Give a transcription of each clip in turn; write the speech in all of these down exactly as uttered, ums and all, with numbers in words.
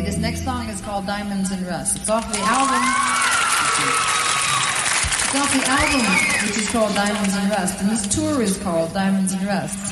This next song is called Diamonds and Rust. It's off the album. It's off the album, which is called Diamonds and Rust. And this tour is called Diamonds and Rust.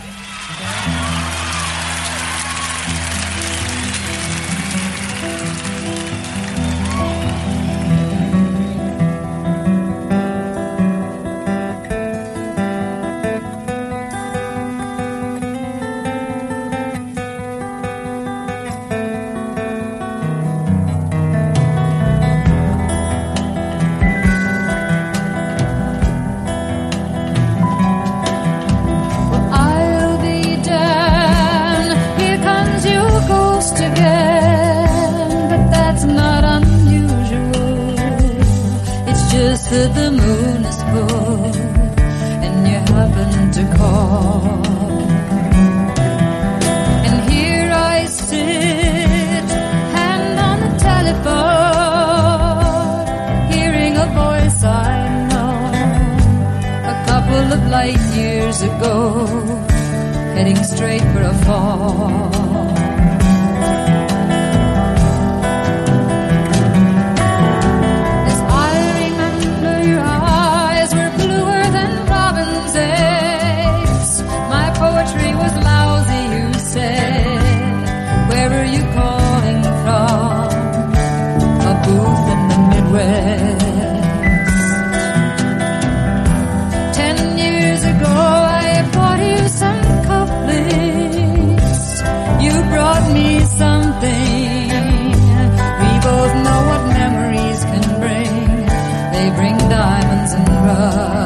That the moon is full and you happen to call, and here I sit, hand on the telephone, hearing a voice I know, a couple of light years ago, heading straight for a fall. Where are you calling from? A booth in the Midwest. Ten years ago I bought you some cufflinks. You brought me something. We both know what memories can bring. They bring diamonds and rust.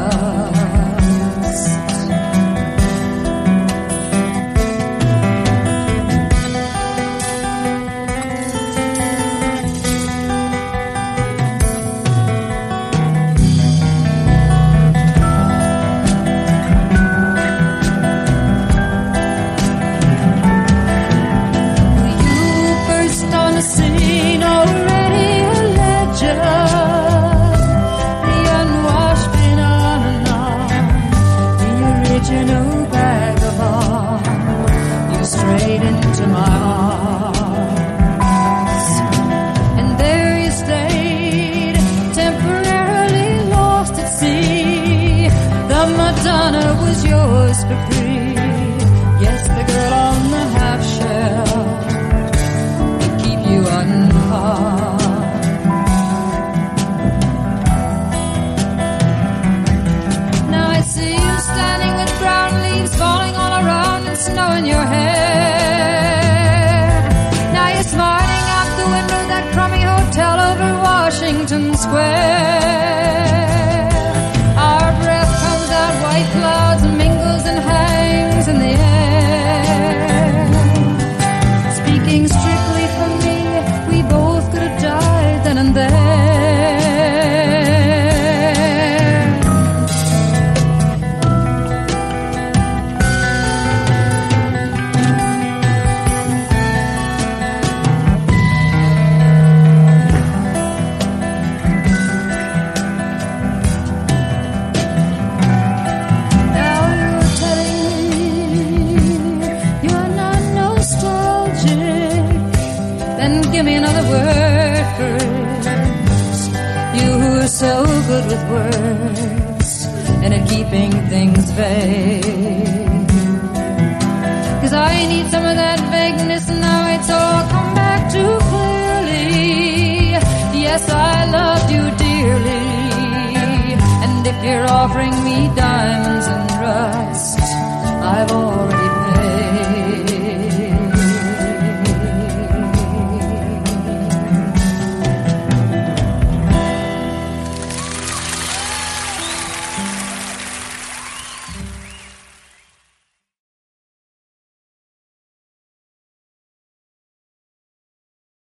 Washington Square. Our breath comes out white clouds and mingles and hangs in the air. Speaking strictly for me, we both could have died then and there. So good with words and at keeping things vague. Cause I need some of that vagueness now. It's all come back too clearly. Yes, I loved you dearly. And if you're offering me diamonds and rust, I've always